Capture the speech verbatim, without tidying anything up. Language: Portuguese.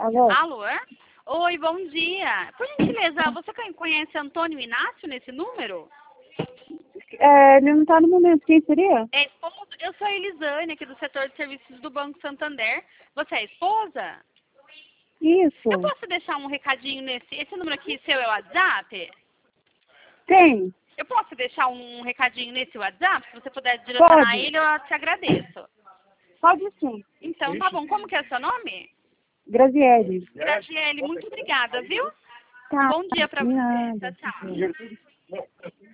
Alô? Alô? É? Oi, bom dia. Por gentileza, você conhece Antônio Inácio nesse número? É, ele não está no momento. Quem seria? É esposa? Eu sou a Elisane, aqui do setor de serviços do Banco Santander. Você é esposa? Isso. Eu posso deixar um recadinho nesse... Esse número aqui seu é o WhatsApp? Quem? Eu posso deixar um recadinho nesse WhatsApp? Se você puder direcionar Pode. ele, eu te agradeço. Pode sim. Então, tá bom. Como que é o seu nome? Graziele. Graziele, muito obrigada, viu? Tá. Bom dia pra você. Nada. Tchau, tchau.